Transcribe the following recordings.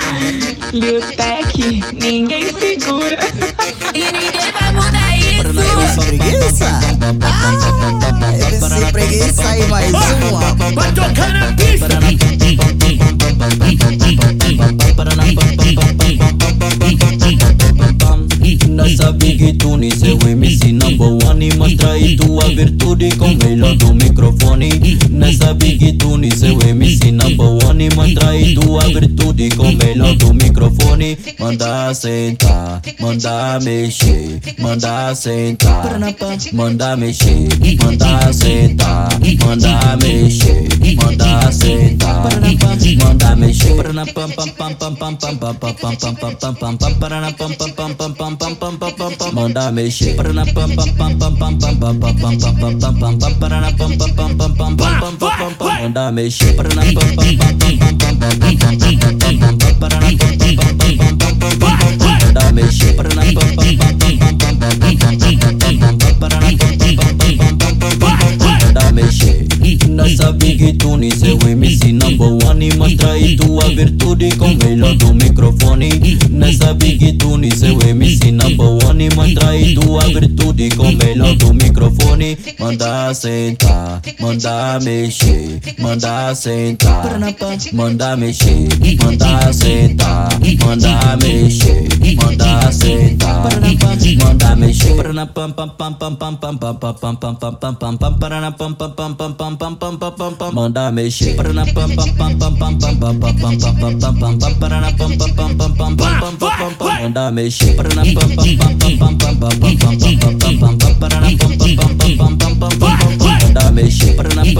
Lil Tech, ninguém segura. E ninguém vai mudar isso. Preguiça? MC Preguiça aí, mais uma. Vai tocar na pista. Nessa Big Tune, seu MC number one, mostra aí tua virtude com o melhor do microfone. Nessa Big Tune, seu MC number one, mostra aí tua virtude com o melhor do microfone. Manda sentar, manda mexer, manda sentar, manda mexer, manda sentar, manda mexer, manda sentar, manda mexer. Manda mexer, manda mexer, manda mexer, manda mexer. Nessa Big Tune, seu MC number one, mostra aí tua virtude com o melhor do microfone. Nessa Big Tune, seu MC number one, mostra aí tua virtude com o melhor do microfone. Manda sentar, manda mexer, manda sentar, manda mexer, manda sentar, manda mexer, manda sentar, manda mexer. Manda mexer, manda mexer, manda mexer,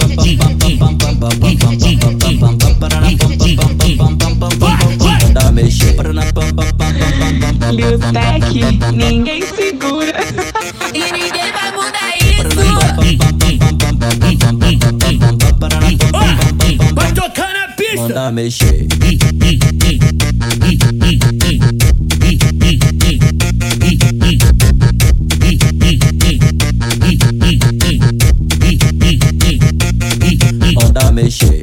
manda mexer. Lil Tech, ninguém segura. E ninguém vai mudar isso. Vai tocar na pista. Manda mexer. Manda mexer.